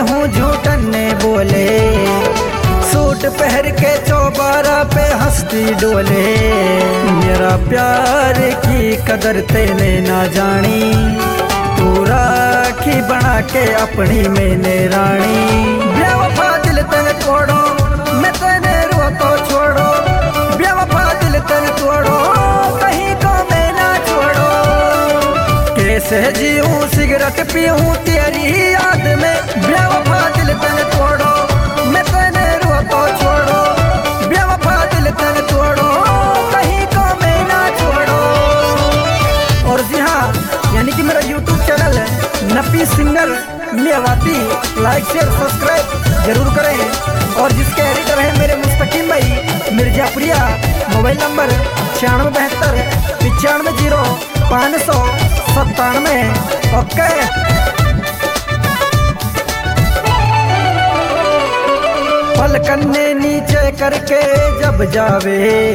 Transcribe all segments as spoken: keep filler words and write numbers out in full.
हूँ झूठन ने बोले, सूट पहन के चौबारा पे हंसती डोले। मेरा प्यार की कदर तेने ना जानी, तू राखी बना के अपनी मैंने रानी। बेवफा दिल तेने तोड़ो, मैं तेने रो तो छोड़ो, बेवफा दिल तेने तोड़ो, कहीं को मैं ना छोड़ो। कैसे जीऊं सिगरेट पीऊं तेरी याद में, बेवफा दिल तेने तोड़ो, मैं तेने रो तो छोड़ो, बेवफा दिल तेने तोड़ो, कहीं को मैं ना छोड़ो। और जी हाँ, यानी कि मेरा यूट्यूब चैनल है नपी singer Mewati, like share subscribe जरूर करें। और जिसके एडिटर हैं मेरे मुस्तकीम भाई मिर्जापुरिया, मोबाइल नंबर छियानवे बहत्तर पिचानवे जीरो पाँच सौ सत्तानवे। ओके, पलकन ने नीचे करके जब जावे,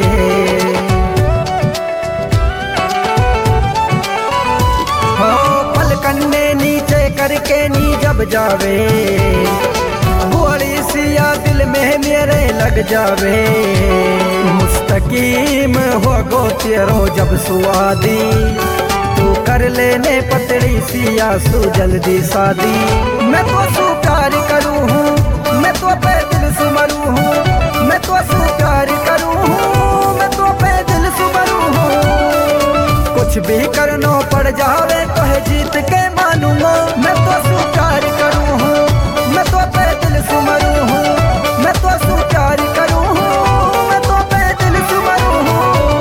हो पलकन ने नीचे करके नी जब जावे, गोली सिया दिल में मेरे लग जावे। मुस्तकीम हो गो तेरो जब सुआदी, तू कर लेने पतड़ी सिया सु जल्दी शादी। मैं तो सु प्यार करूँ हूँ, मैं तो पे दिल सु मरू हूँ, मैं तो सु प्यार करूँ हूँ, मैं तो पे दिल सु मरू हूँ। कुछ भी करना पड़ जावे तो है जीत के मानूंगा, मैं तो सु प्यार करूँ हूँ, मैं तो पे दिल सु मरू हूँ, मैं तो सु प्यार करूँ हूँ, मैं तो पे दिल सु मरू हूँ।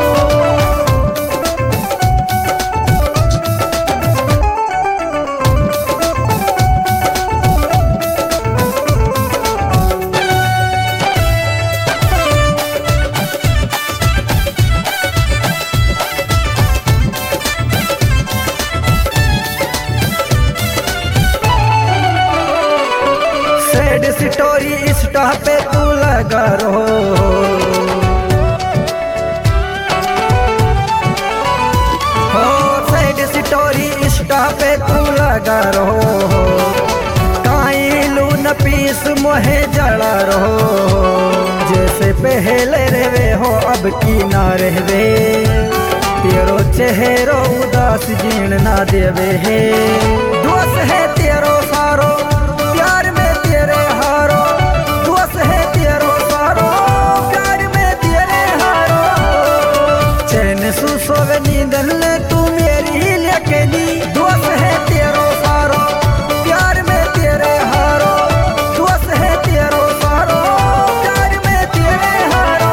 सैड स्टोरी इंस्टा पे तू लगा रहो, हो सैड स्टोरी इंस्टा पे तू लगा रहो। काई लू न पीस मोहे जड़ा रहो, जैसे पहले रहवे हो अब की ना रहवे। तेरो चेहरो उदास जीण ना देवे है, दोस्त है तेरो सारो प्यार में तेरे हारो, दोस्त है तेरो सारो प्यार में तेरे हारो। चैन सु सोवे नींदन ले तू मेरी लेके नी, दोस्त है तेरो सारो प्यार में तेरे हारो, दोस्त है तेरो सारो प्यार में तेरे हारो।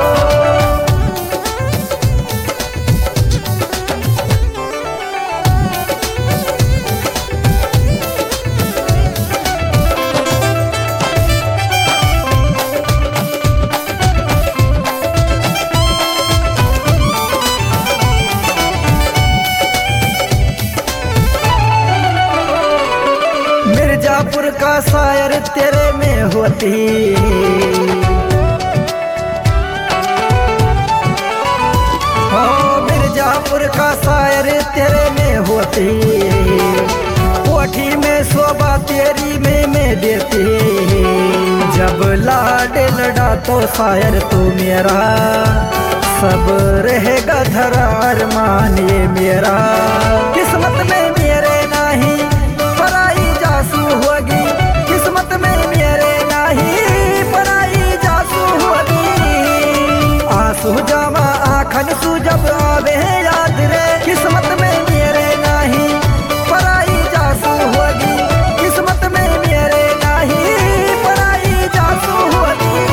मिर्जापुर का शायर तेरे में होती, हो मिर्जापुर का शायर तेरे में होती। कोठी में शोभा तेरी में में देती, जब लाड लड़ा तो शायर तू मेरा, सब रहेगा धरा अरमान ये मेरा। किस्मत में मेरे नहीं पराई जासू होगी, किस्मत में मेरे नहीं पराई जासू होगी। आंसू जावा आँखन सू जब आवे याद रे, किस्मत में मेरे नहीं पराई जासू होगी, किस्मत में मेरे नहीं पराई जासू होगी।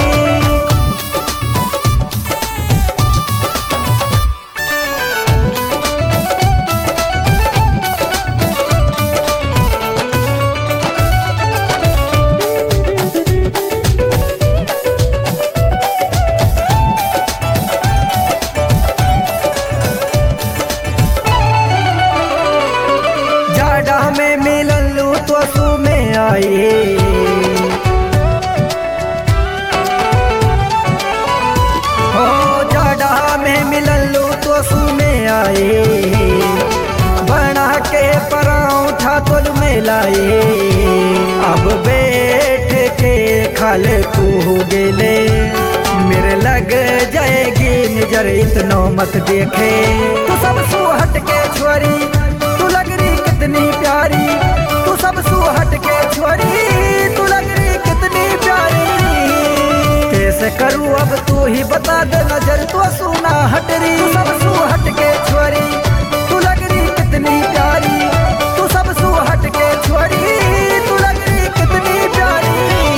में मिलन लू तो सू में आई, हो जाडा में मिलन लू तो सू में आई। बना के पराउठा तुल में लाई, अब काले तू हो गेले मेरे लग जाएगी नजर इतनो मत देखे तू सब सू हट के छोरी तू लग रही कितनी प्यारी तू सब सू हट के छोरी तू लग रही कितनी प्यारी कैसे करूँ अब तू ही बता दे नजर तो सुना हट रही तू सब सू हट के छोरी तू लग रही कितनी प्यारी तू सब सू हट के छोरी तू लग रही कितनी प्यारी।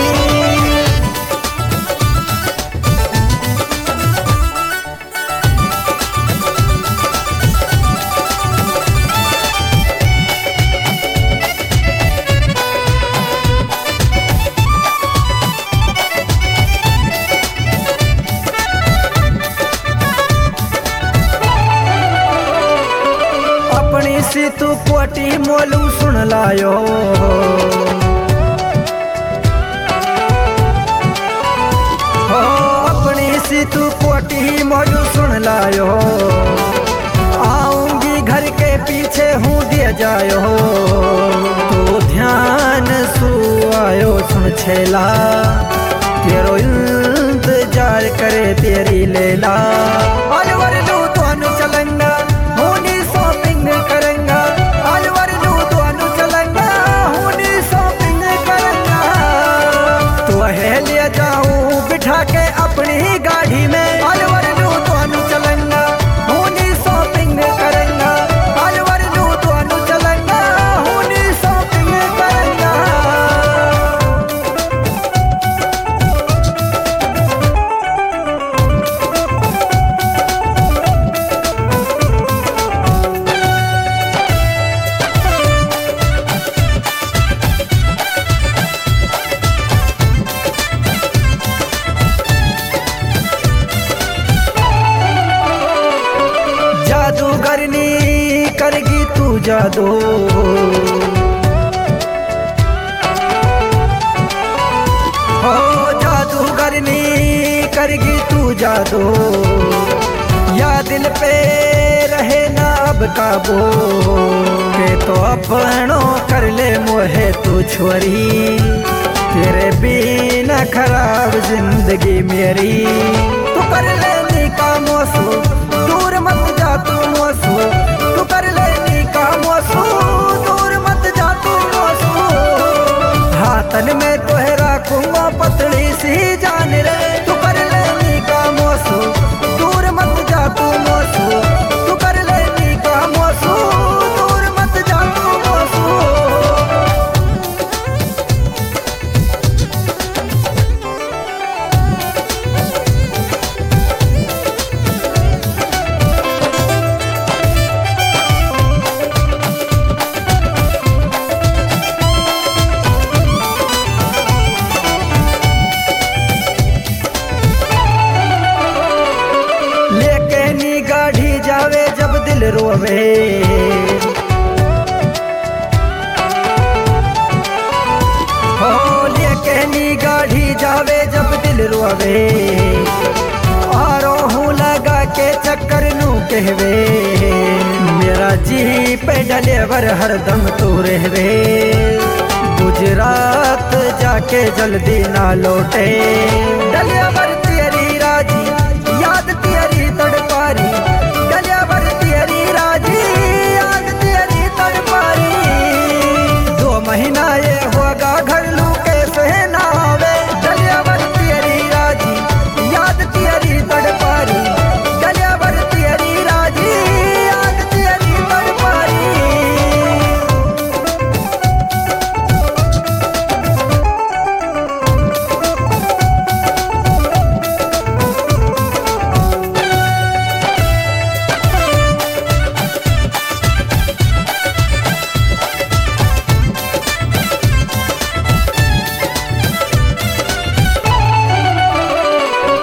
सी तू कोटी मोलू सुन लायो हो अपनी सी तू कोटी मोलू सुन लायो आऊंगी घर के पीछे हूँ दिया जायो तो ध्यान सु आयो सुन छेला तेरो इंतजार करे तेरी लेला अलवर लू तो अनु चलंगा होनी शॉपिंग करेंगा अलवर लू तो अनु चलंगा होनी शॉपिंग करेंगा तो है ले जाऊं बिठा के अपनी गाड़ी में अलवर लू तो अनु चलंगा होनी शॉपिंग करेंगा अलवर लू तो अनु चलंगा होनी शॉपिंग करेंगा। जादूगरनी करेगी तू जादू हो जादूगरनी करेगी तू जादू या दिल पे रहे ना अब काबू के तो अपनों कर ले मोहे तू छोरी तेरे बिना खराब जिंदगी मेरी तू कर ले का मोसू दूर मत जा तू मोसू तू कर ले का मोसू दूर मत जा तू मोसू हाथन में तोहे रखूंगा पतली सी जान रे तू कर ले का मोसू दूर मत जा तू मोसू तू कर ले का मोसू दूर मत जा तू मोसू। गाड़ी जावे जब दिल रोवे हो लेके नी गाड़ी जावे जब दिल रोवे आरो हूँ लगा के चक्कर नू कहवे मेरा जी पे डलेवर हरदम तू रहवे गुजरात जाके जल्दी ना लौटे डलेवर तेरी राजी याद तेरी तड़पारी